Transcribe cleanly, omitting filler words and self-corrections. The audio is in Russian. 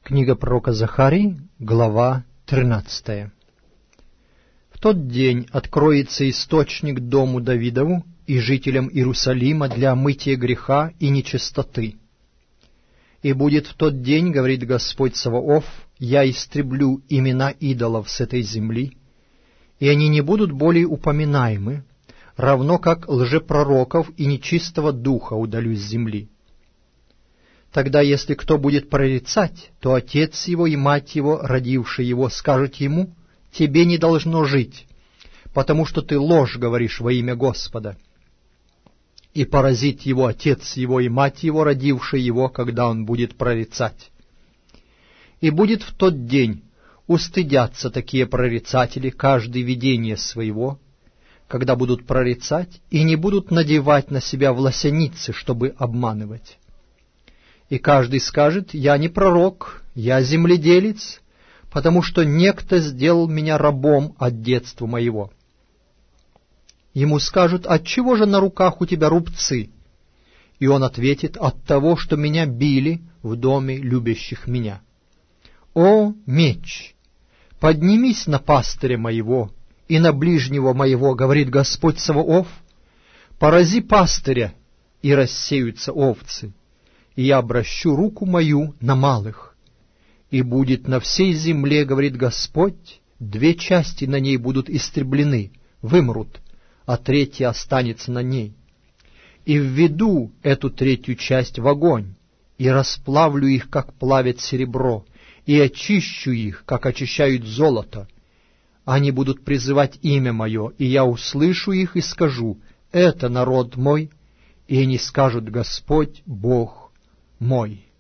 Книга пророка Захарии, глава 13. В тот день откроется источник дому Давидову и жителям Иерусалима для омытия греха и нечистоты. И будет в тот день, говорит Господь Саваоф, я истреблю имена идолов с этой земли, и они не будут более упоминаемы, равно как лжепророков и нечистого духа удалю с земли. Тогда, если кто будет прорицать, то отец его и мать его, родившие его, скажут ему: «Тебе не должно жить, потому что ты ложь говоришь во имя Господа». И поразит его отец его и мать его, родившие его, когда он будет прорицать. И будет в тот день устыдятся такие прорицатели каждый видение своего, когда будут прорицать, и не будут надевать на себя власяницы, чтобы обманывать. И каждый скажет: «Я не пророк, я земледелец, потому что некто сделал меня рабом от детства моего». Ему скажут: «Отчего же на руках у тебя рубцы?» И он ответит: «От того, что меня били в доме любящих меня». «О, меч! Поднимись на пастыря моего и на ближнего моего, говорит Господь Саваоф, порази пастыря, и рассеются овцы, и я обращу руку мою на малых. И будет на всей земле, говорит Господь, 2 части на ней будут истреблены, вымрут, а 3 останется на ней. И введу эту 3 часть в огонь, и расплавлю их, как плавят серебро, и очищу их, как очищают золото. Они будут призывать имя мое, и я услышу их и скажу: «Это народ мой», и они скажут: «Господь Бог мой».